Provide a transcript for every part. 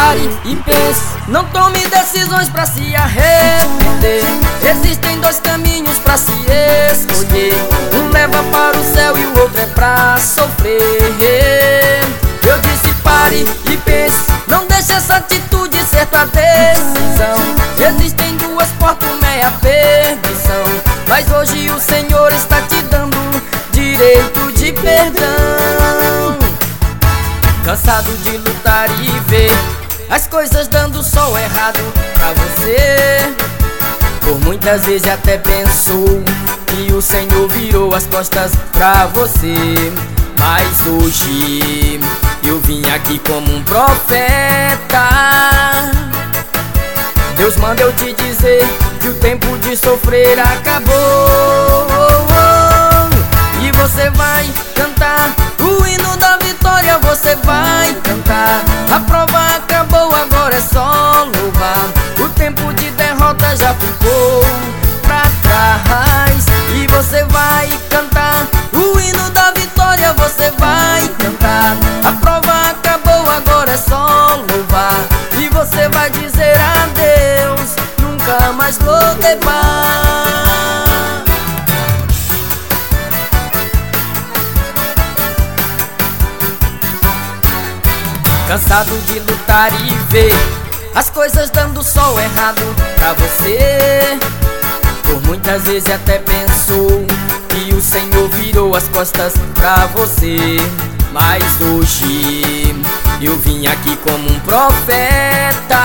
Pare e pense, não tome decisões pra se arrepender. Existem dois caminhos pra se escolher, um leva para o céu e o outro é pra sofrer. Eu disse pare e pense, não deixe essa atitude ser tua decisão. Existem duas portas, uma é a perdição, mas hoje o Senhor está te dando direito de perdão. Cansado de lutar e ver as coisas dando só errado pra você, por muitas vezes até pensou que o Senhor virou as costas pra você. Mas hoje eu vim aqui como um profeta. Deus manda eu te dizer que o tempo de sofrer acabou, e você vai cantar o hino da vitória, você vai cantar. A prova acabou, agora é só louvar. O tempo de derrota já ficou pra trás, e você vai cantar o hino da vitória, você vai cantar. A prova acabou, agora é só louvar, e você vai dizer adeus, nunca mais Lodebar. Cansado de lutar e ver as coisas dando só errado pra você, por muitas vezes até pensou que o Senhor virou as costas pra você. Mas hoje eu vim aqui como um profeta.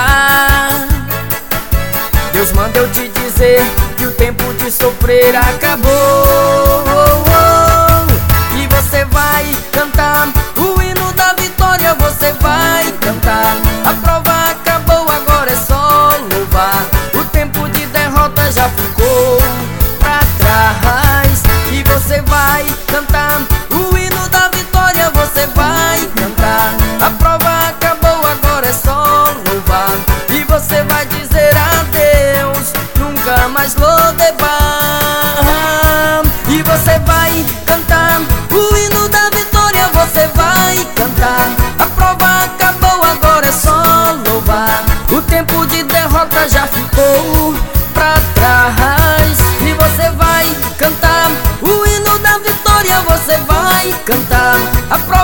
Deus manda eu te dizer que o tempo de sofrer acabou, e você vai cantar o hino da vitória, você vai cantar. A prova acabou, agora é só louvar. O tempo de derrota já ficou pra trás, e você vai cantar o hino da vitória, você vai cantar. A prova acabou, agora é só louvar, e você vai dizer adeus, nunca mais Lodebar. E você vai cantar o hino da vitória, você vai cantar. A prova acabou, agora é só louvar. O tempo de derrota já ficou pra trás, e você vai cantar o hino da vitória, você vai cantar. A prova